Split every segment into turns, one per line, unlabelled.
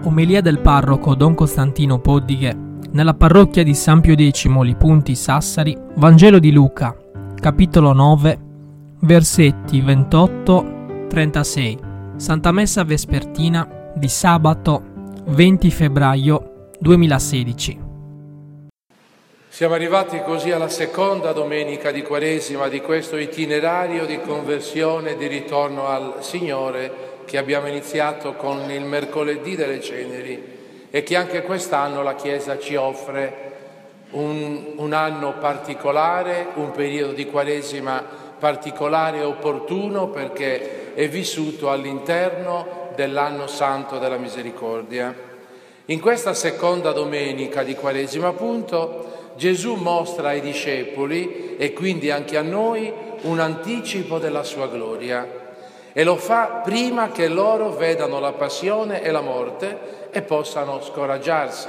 Omelia del parroco Don Costantino Poddighe nella parrocchia di San Pio X Lipunti Sassari, Vangelo di Luca, capitolo 9, versetti 28-36. Santa Messa Vespertina di sabato 20 febbraio 2016.
Siamo arrivati così alla seconda domenica di Quaresima di questo itinerario di conversione e di ritorno al Signore che abbiamo iniziato con il mercoledì delle ceneri e che anche quest'anno la Chiesa ci offre un anno particolare, un periodo di Quaresima particolare e opportuno perché è vissuto all'interno dell'anno santo della misericordia. In questa seconda domenica di Quaresima, appunto, Gesù mostra ai discepoli e quindi anche a noi un anticipo della sua gloria e lo fa prima che loro vedano la passione e la morte e possano scoraggiarsi.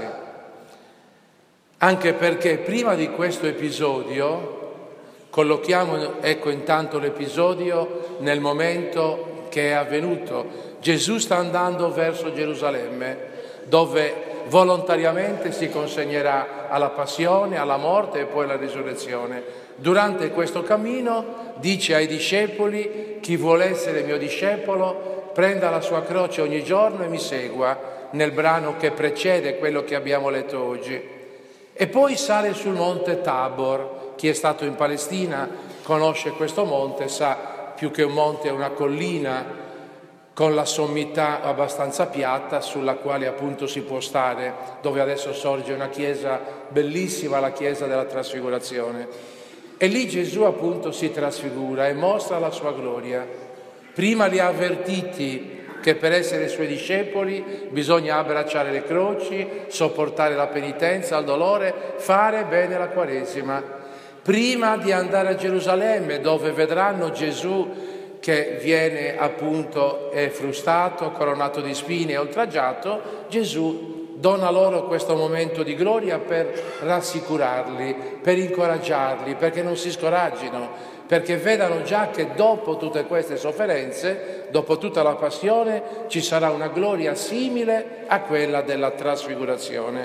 Anche perché prima di questo episodio, collochiamo intanto l'episodio nel momento che è avvenuto. Gesù sta andando verso Gerusalemme, dove volontariamente si consegnerà alla passione, alla morte e poi alla risurrezione. Durante questo cammino dice ai discepoli: chi vuole essere mio discepolo prenda la sua croce ogni giorno e mi segua, nel brano che precede quello che abbiamo letto oggi. E poi sale sul monte Tabor. Chi è stato in Palestina conosce questo monte, sa più che un monte è una collina con la sommità abbastanza piatta sulla quale appunto si può stare, dove adesso sorge una chiesa bellissima, la chiesa della Trasfigurazione. E lì Gesù appunto si trasfigura e mostra la sua gloria. Prima li ha avvertiti che per essere suoi discepoli bisogna abbracciare le croci, sopportare la penitenza, il dolore, fare bene la Quaresima. Prima di andare a Gerusalemme, dove vedranno Gesù che viene appunto frustato, coronato di spine e oltraggiato, Gesù dona loro questo momento di gloria per rassicurarli, per incoraggiarli, perché non si scoraggino, perché vedano già che dopo tutte queste sofferenze, dopo tutta la passione, ci sarà una gloria simile a quella della trasfigurazione.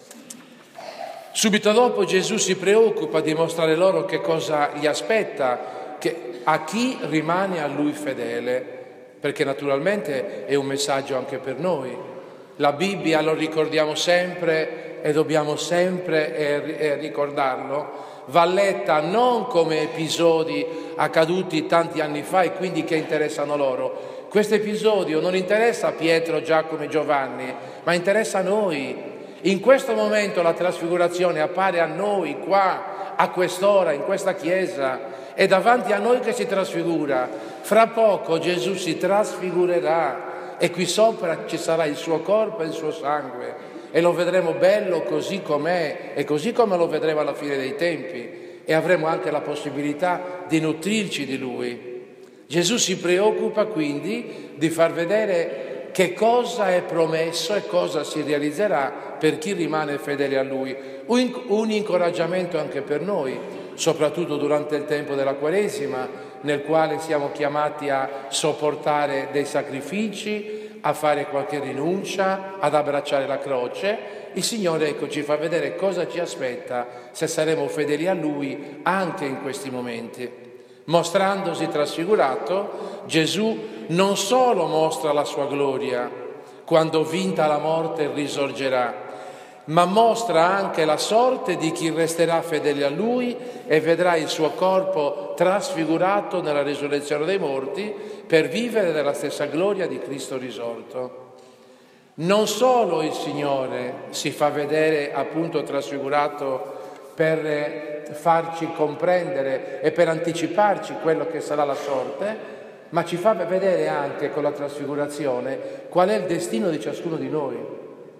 Subito dopo Gesù si preoccupa di mostrare loro che cosa gli aspetta, a chi rimane a Lui fedele, perché naturalmente è un messaggio anche per noi. La Bibbia lo ricordiamo sempre e dobbiamo sempre ricordarlo, va letta non come episodi accaduti tanti anni fa e quindi che interessano loro. Questo episodio non interessa a Pietro, Giacomo e Giovanni, ma interessa a noi. In questo momento la trasfigurazione appare a noi qua, a quest'ora, in questa chiesa. È davanti a noi che si trasfigura. Fra poco Gesù si trasfigurerà e qui sopra ci sarà il suo corpo e il suo sangue e lo vedremo bello così com'è e così come lo vedremo alla fine dei tempi e avremo anche la possibilità di nutrirci di Lui. Gesù si preoccupa quindi di far vedere che cosa è promesso e cosa si realizzerà per chi rimane fedele a Lui. Un incoraggiamento anche per noi, soprattutto durante il tempo della Quaresima, nel quale siamo chiamati a sopportare dei sacrifici, a fare qualche rinuncia, ad abbracciare la croce. Il Signore ci fa vedere cosa ci aspetta se saremo fedeli a Lui anche in questi momenti. Mostrandosi trasfigurato, Gesù non solo mostra la sua gloria, quando vinta la morte risorgerà, ma mostra anche la sorte di chi resterà fedele a Lui e vedrà il suo corpo trasfigurato nella risurrezione dei morti per vivere nella stessa gloria di Cristo risorto. Non solo il Signore si fa vedere appunto trasfigurato per farci comprendere e per anticiparci quello che sarà la sorte, ma ci fa vedere anche con la trasfigurazione qual è il destino di ciascuno di noi.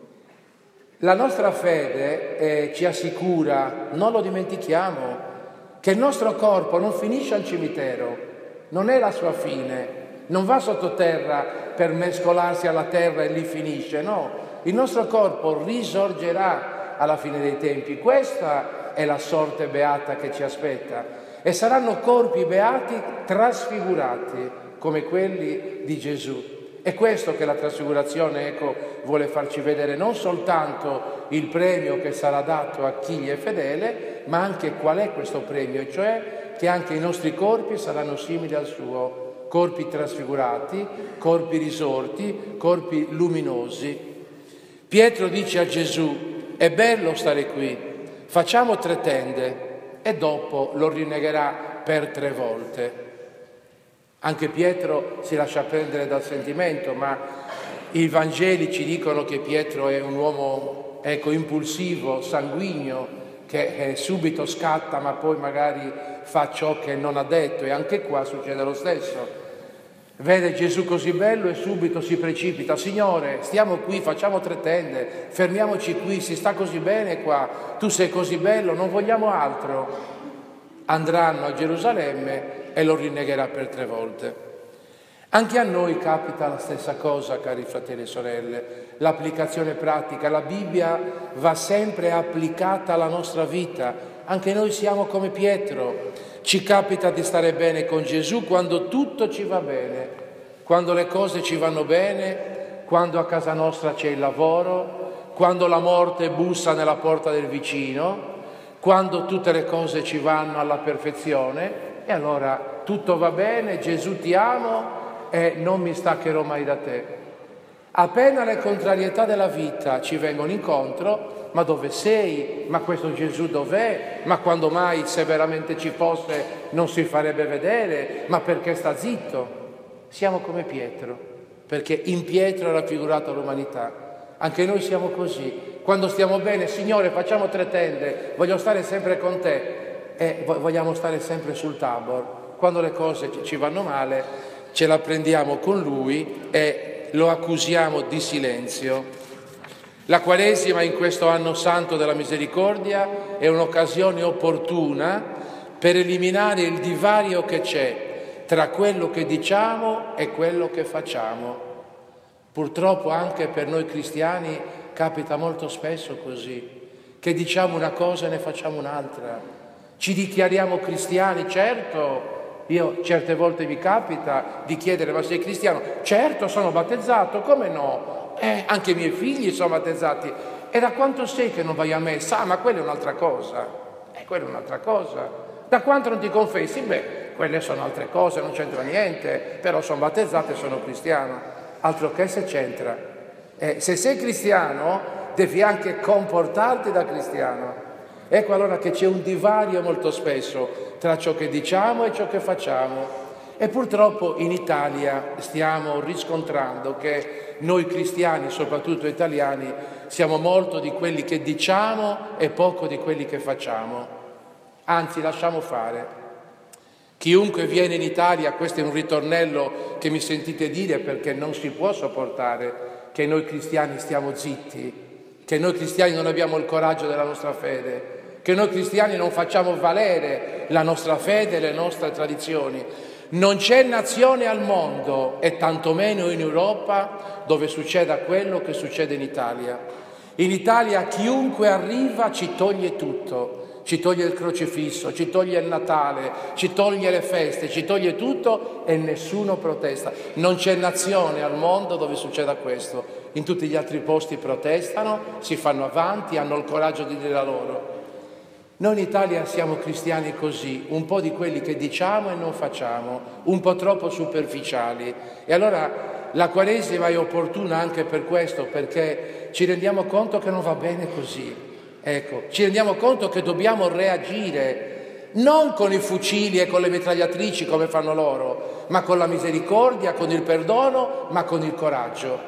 La nostra fede ci assicura, non lo dimentichiamo, che il nostro corpo non finisce al cimitero, non è la sua fine, non va sottoterra per mescolarsi alla terra e lì finisce, no. Il nostro corpo risorgerà alla fine dei tempi. Questa è la sorte beata che ci aspetta e saranno corpi beati trasfigurati come quelli di Gesù. È questo che la trasfigurazione, vuole farci vedere, non soltanto il premio che sarà dato a chi gli è fedele, ma anche qual è questo premio, cioè che anche i nostri corpi saranno simili al suo, corpi trasfigurati, corpi risorti, corpi luminosi. Pietro dice a Gesù: è bello stare qui, facciamo 3 tende, e dopo lo rinnegherà per 3 volte. Anche Pietro si lascia prendere dal sentimento, ma i Vangeli ci dicono che Pietro è un uomo, impulsivo, sanguigno, che subito scatta, ma poi magari fa ciò che non ha detto, e anche qua succede lo stesso. Vede Gesù così bello e subito si precipita: Signore, stiamo qui, facciamo 3 tende, fermiamoci qui, si sta così bene qua, tu sei così bello, non vogliamo altro. Andranno a Gerusalemme e lo rinnegherà per 3 volte. Anche a noi capita la stessa cosa, cari fratelli e sorelle, l'applicazione pratica. La Bibbia va sempre applicata alla nostra vita. Anche noi siamo come Pietro. Ci capita di stare bene con Gesù quando tutto ci va bene, quando le cose ci vanno bene, quando a casa nostra c'è il lavoro, quando la morte bussa nella porta del vicino, quando tutte le cose ci vanno alla perfezione. E allora tutto va bene, Gesù ti amo e non mi staccherò mai da te. Appena le contrarietà della vita ci vengono incontro: ma dove sei? Ma questo Gesù dov'è? Ma quando mai, se veramente ci fosse, non si farebbe vedere? Ma perché sta zitto? Siamo come Pietro, perché in Pietro è raffigurata l'umanità. Anche noi siamo così. Quando stiamo bene: Signore, facciamo 3 tende, voglio stare sempre con te. E vogliamo stare sempre sul Tabor. Quando le cose ci vanno male, ce la prendiamo con Lui e lo accusiamo di silenzio. La Quaresima, in questo anno santo della misericordia, è un'occasione opportuna per eliminare il divario che c'è tra quello che diciamo e quello che facciamo. Purtroppo anche per noi cristiani capita molto spesso così, che diciamo una cosa e ne facciamo un'altra. Ci dichiariamo cristiani, certo, io certe volte mi capita di chiedere: ma sei cristiano? Certo, sono battezzato, come no? Anche i miei figli sono battezzati. E da quanto sei che non vai a messa? Ma quella è un'altra cosa. Quella è un'altra cosa. Da quanto non ti confessi? Quelle sono altre cose, non c'entra niente, però sono battezzato e sono cristiano. Altro che se c'entra. Se sei cristiano, devi anche comportarti da cristiano. Ecco allora che c'è un divario molto spesso tra ciò che diciamo e ciò che facciamo. E purtroppo in Italia stiamo riscontrando che noi cristiani, soprattutto italiani, siamo molto di quelli che diciamo e poco di quelli che facciamo. Anzi, lasciamo fare. Chiunque viene in Italia, questo è un ritornello che mi sentite dire perché non si può sopportare che noi cristiani stiamo zitti, che noi cristiani non abbiamo il coraggio della nostra fede, che noi cristiani non facciamo valere la nostra fede e le nostre tradizioni. Non c'è nazione al mondo, e tantomeno in Europa, dove succeda quello che succede in Italia. In Italia chiunque arriva ci toglie tutto, ci toglie il crocifisso, ci toglie il Natale, ci toglie le feste, ci toglie tutto e nessuno protesta. Non c'è nazione al mondo dove succeda questo. In tutti gli altri posti protestano, si fanno avanti, hanno il coraggio di dire la loro. Noi in Italia siamo cristiani così, un po' di quelli che diciamo e non facciamo, un po' troppo superficiali. E allora la Quaresima è opportuna anche per questo, perché ci rendiamo conto che non va bene così. Ci rendiamo conto che dobbiamo reagire, non con i fucili e con le mitragliatrici come fanno loro, ma con la misericordia, con il perdono, ma con il coraggio.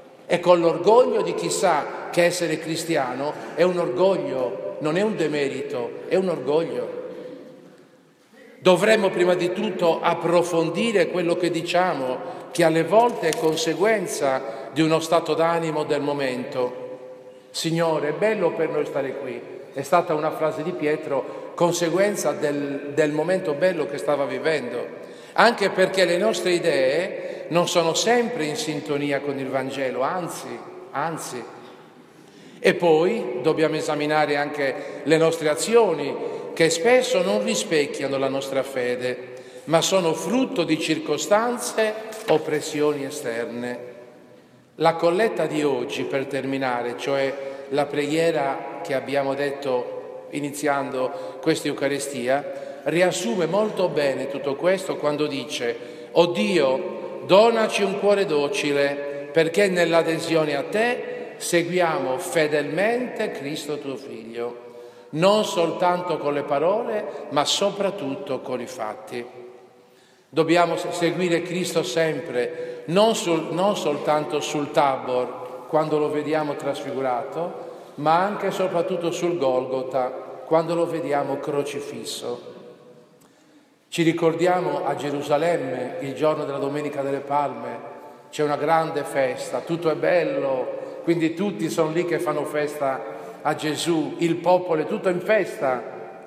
E con l'orgoglio di chi sa che essere cristiano è un orgoglio, non è un demerito, è un orgoglio. Dovremmo prima di tutto approfondire quello che diciamo, che alle volte è conseguenza di uno stato d'animo del momento. Signore, è bello per noi stare qui. È stata una frase di Pietro, conseguenza del momento bello che stava vivendo. Anche perché le nostre idee non sono sempre in sintonia con il Vangelo, anzi. E poi dobbiamo esaminare anche le nostre azioni, che spesso non rispecchiano la nostra fede. ma sono frutto di circostanze o pressioni esterne. La colletta di oggi, per terminare, cioè la preghiera che abbiamo detto iniziando questa Eucaristia, riassume molto bene tutto questo quando dice: «O Dio, donaci un cuore docile, perché nell'adesione a te seguiamo fedelmente Cristo tuo Figlio, non soltanto con le parole, ma soprattutto con i fatti». Dobbiamo seguire Cristo sempre, non soltanto sul Tabor, quando lo vediamo trasfigurato, ma anche e soprattutto sul Golgota, quando lo vediamo crocifisso. Ci ricordiamo a Gerusalemme, il giorno della Domenica delle Palme, c'è una grande festa, tutto è bello, quindi tutti sono lì che fanno festa a Gesù, il popolo è tutto in festa.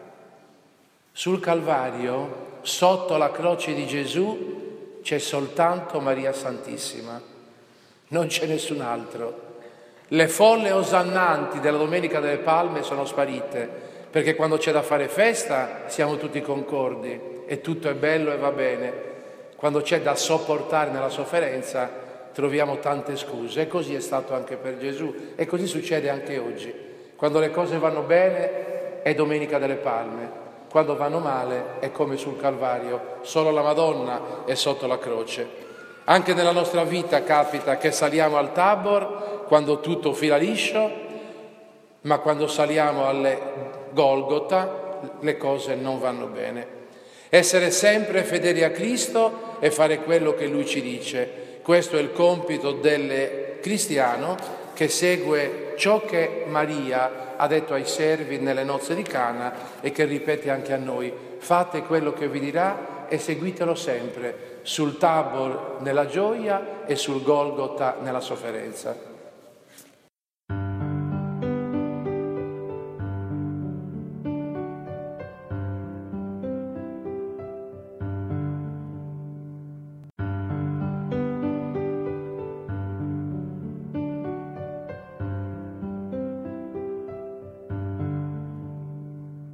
Sul Calvario, sotto la croce di Gesù, c'è soltanto Maria Santissima, non c'è nessun altro. Le folle osannanti della Domenica delle Palme sono sparite, perché quando c'è da fare festa siamo tutti concordi e tutto è bello e va bene. Quando c'è da sopportare nella sofferenza troviamo tante scuse, e così è stato anche per Gesù e così succede anche oggi. Quando le cose vanno bene è Domenica delle Palme, quando vanno male è come sul Calvario, solo la Madonna è sotto la croce. Anche nella nostra vita capita che saliamo al Tabor quando tutto fila liscio, ma quando saliamo alle Golgota le cose non vanno bene. Essere sempre fedeli a Cristo e fare quello che Lui ci dice. Questo è il compito del cristiano che segue ciò che Maria ha detto ai servi nelle nozze di Cana e che ripete anche a noi: fate quello che vi dirà e seguitelo sempre, sul Tabor nella gioia e sul Golgota nella sofferenza.